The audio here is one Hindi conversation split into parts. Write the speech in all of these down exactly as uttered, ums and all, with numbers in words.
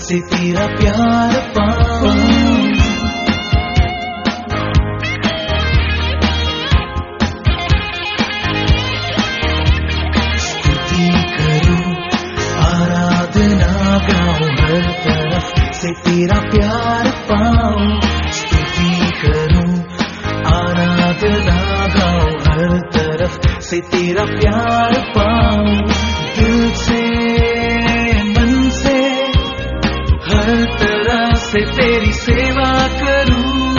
से तेरा प्यार पाऊं। स्तुति करूं, आराधना गाऊं, हर तरफ से तेरा प्यार पाऊं। स्तुति करूं, आराधना गाऊं, हर तरफ से तेरा प्यार पाऊं। दिल से मन से हर तरह से तेरी सेवा करूं।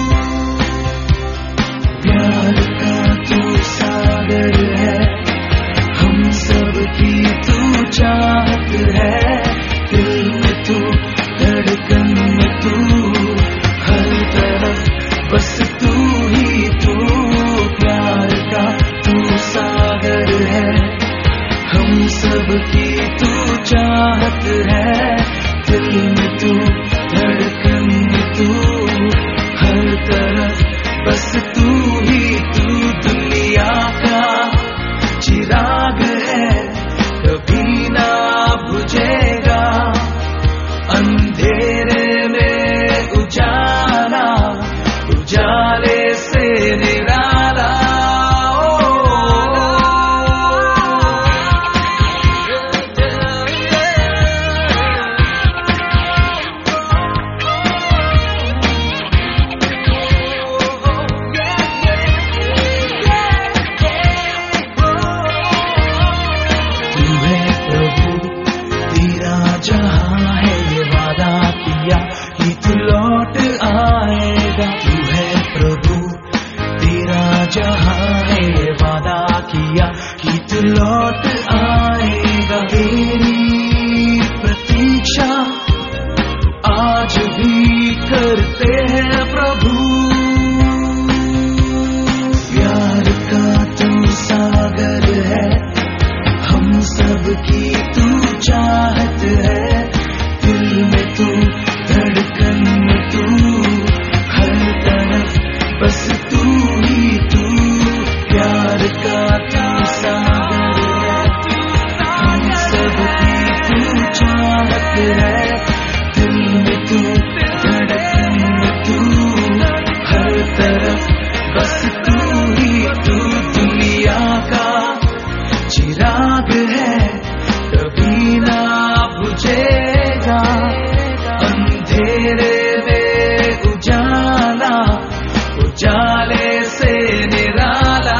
प्यार का तू सागर है, हम सब की तू चाहत है। दिल में तू, धड़कन में तू, हर तरफ बस तू ही तू। प्यार का तू सागर है, हम सब की तू चाहत है। दिल में तू, धड़कन में तू, हर तरफ बस तू ही तू। दुनिया का चिराग है, कभी ना बुझेगा। अंधेरे में उजाला, उजाले से निराला। जहां है ये वादा किया कि तू लौट आएगा। तू है प्रभु, तेरा जहां है ये वादा किया कि तू लौट आएगा। तेरी प्रतीक्षा आज भी करते हैं प्रभु। प्यार का तू सागर है, हम सब की तू चाहत है। दिल में तू, धड़कन में तू, हर तरफ बस तू ही तू। प्यार का तू सागर है, हम सब की तू चाहत है। दिल में तू, धड़कन में तू, हर तरफ बस तू ही तू। दुनिया का चिराग है, कभी ना बुझेगा। अंधेरे में उजाला, उजाले से निराला।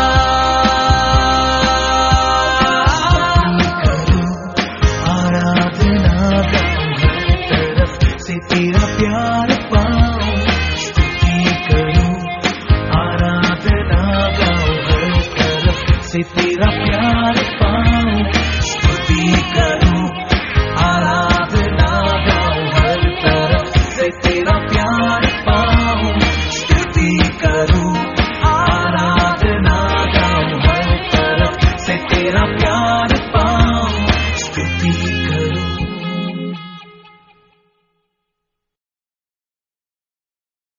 करूं, आराधना गाऊं, हर तरफ से तेरा प्यार पाऊं। स्तुति करूं, आराधना गाऊं, हर तरफ से तेरा प्यार